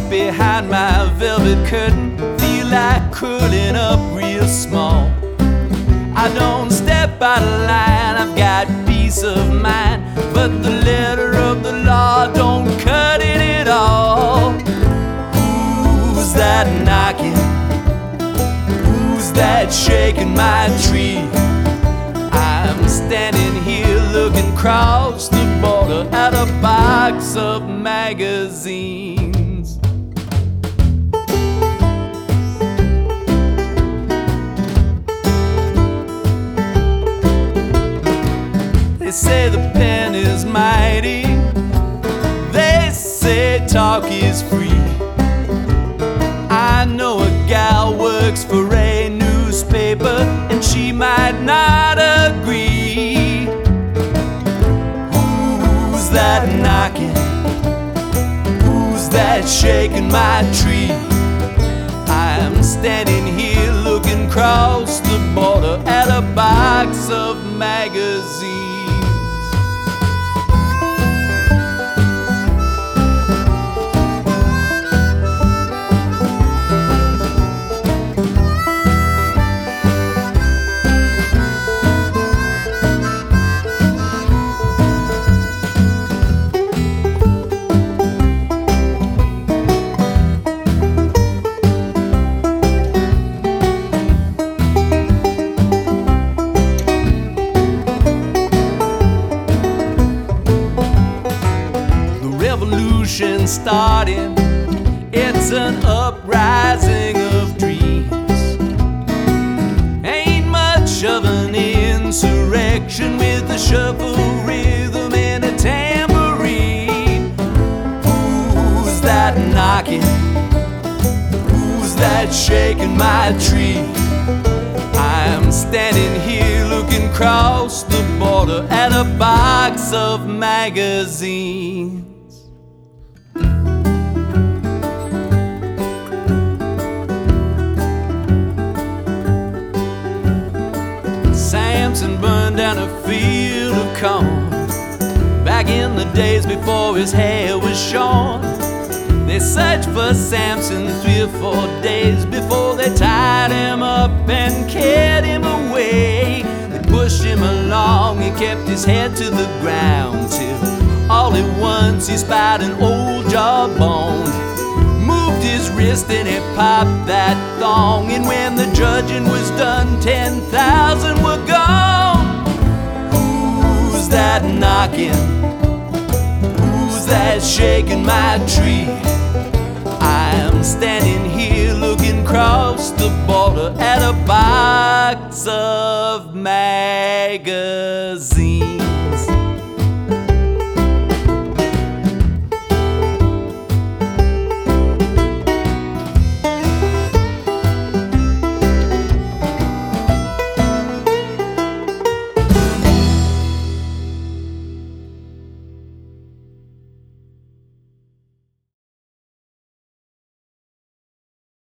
behind my velvet curtain, feel like curling up real small. I don't step out of line, I've got peace of mind, but the letter of the law don't cut it at all. Who's that knocking? Who's that shaking my tree? I'm standing here looking across the border at a box of magazines. They say the pen is mighty, they say talk is free. I know a gal works for a newspaper and she might not agree. Who's that knocking? Who's that shaking my tree? I'm standing here looking across the border at a box of magazines. Revolution starting, it's an uprising of dreams. Ain't much of an insurrection with a shuffle rhythm and a tambourine. Who's that knocking? Who's that shaking my tree? I'm standing here looking across the border at a box of magazines. Samson burned down a field of corn back in the days before his hair was shorn. They searched for Samson 3 or 4 days before they tied him up and carried him away. They pushed him along, he kept his head to the ground till all at once he spied an old jawbone. Moved his wrist and he popped that thong, and when the judging was done, 10,000 were gone. Who's that knocking? Who's that shaking my tree? I'm standing here looking across the border at a box of magazines.